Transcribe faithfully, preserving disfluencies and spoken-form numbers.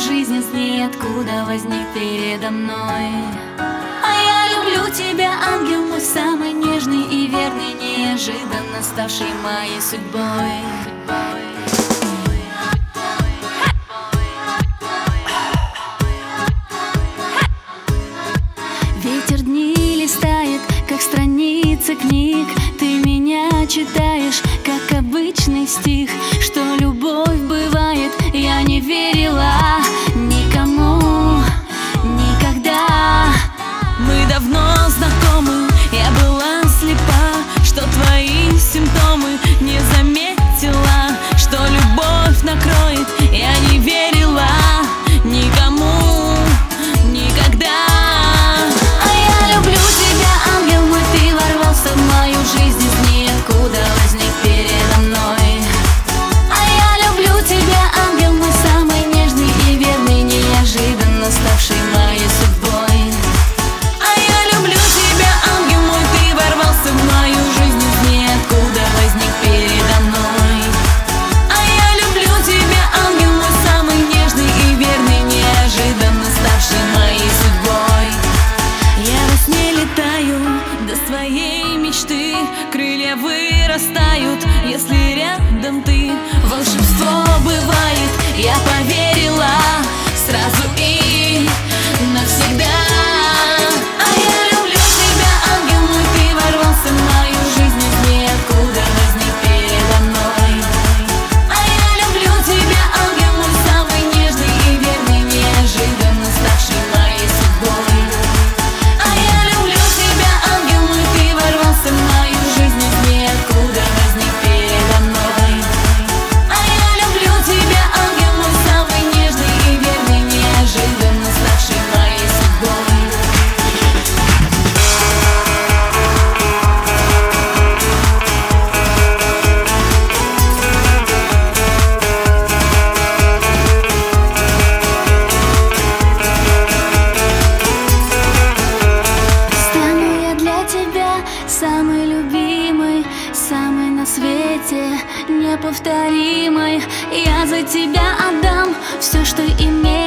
жизнь из ниоткуда возник передо мной. А я люблю тебя, ангел мой, самый нежный и верный, неожиданно ставший моей судьбой. Ветер дни листает, как страницы книг. Ты меня читаешь, как обычный стих. Что любовь бывает, я не верила никому никогда. Мы давно знакомы, я была слепа, что твои симптомы не заметила. Что любовь накроет, я не верила никому никогда. Жизнь из ниоткуда возник передо мной. А я люблю тебя, ангел мой, самый нежный и верный, неожиданно ставший моей судьбой. А я люблю тебя, ангел мой, ты ворвался в мою жизнь из ниоткуда возник передо мной. А я люблю тебя, ангел мой, самый нежный и верный, неожиданно ставший моей судьбой. Я во сне летаю до своей мечты, крылья вырастают, если рядом ты. Волшебство бывает, я поверила сразу и навсегда. А я люблю тебя, ангел мой, ты ворвался в мою жизнь из ниоткуда возник передо мной. А я люблю тебя, ангел мой, самый нежный и верный, неожиданно ставший моей судьбой. А я люблю тебя, ангел мой, ты ворвался в мою жизнь из ниоткуда возник передо мной. А я люблю тебя, ангел мой, самый нежный и верный, неожиданно ставший моей судьбой. Стану я для тебя самый любимый, самый на свете неповторимый. Я за тебя отдам все, что имею.